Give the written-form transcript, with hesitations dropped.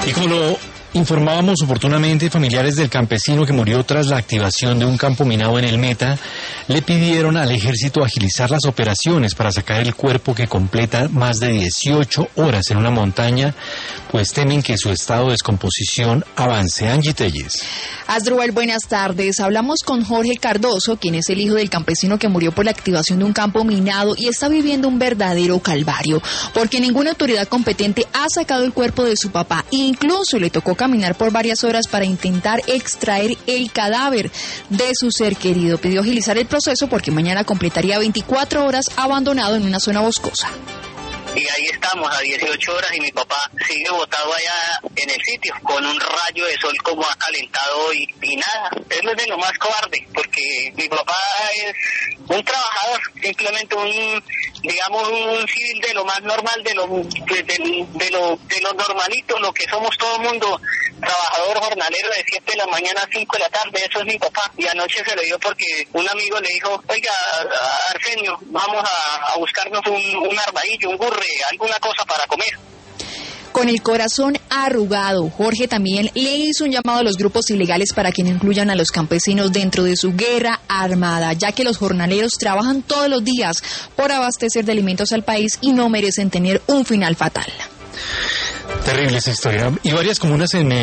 Y como lo informábamos oportunamente, familiares del campesino que murió tras la activación de un campo minado en el Meta le pidieron al ejército agilizar las operaciones para sacar el cuerpo que completa más de 18 horas en una montaña, pues temen que su estado de descomposición avance. Angie Telles. Asdrúbal, buenas tardes. Hablamos con Jorge Cardoso, quien es el hijo del campesino que murió por la activación de un campo minado y está viviendo un verdadero calvario, porque ninguna autoridad competente ha sacado el cuerpo de su papá. Incluso le tocó caminar por varias horas para intentar extraer el cadáver de su ser querido. Pidió agilizar el proceso porque mañana completaría 24 horas abandonado en una zona boscosa. Y ahí estamos a 18 horas y mi papá sigue botado allá en el sitio con un rayo de sol como ha calentado y nada. Eso es de lo más cobarde, porque mi papá es un trabajador, simplemente un civil de lo más normal, de lo normalito, lo que somos todo el mundo, trabajador jornalero de 7 de la mañana a 5 de la tarde. Eso es mi papá. Y anoche se le dio porque un amigo le dijo: oiga, Arsenio, vamos a buscarnos un armadillo, un burre, alguna cosa para comer. Con el corazón arrugado, Jorge también le hizo un llamado a los grupos ilegales para que no incluyan a los campesinos dentro de su guerra armada, ya que los jornaleros trabajan todos los días por abastecer de alimentos al país y no merecen tener un final fatal. Terrible esa historia. Y varias comunas en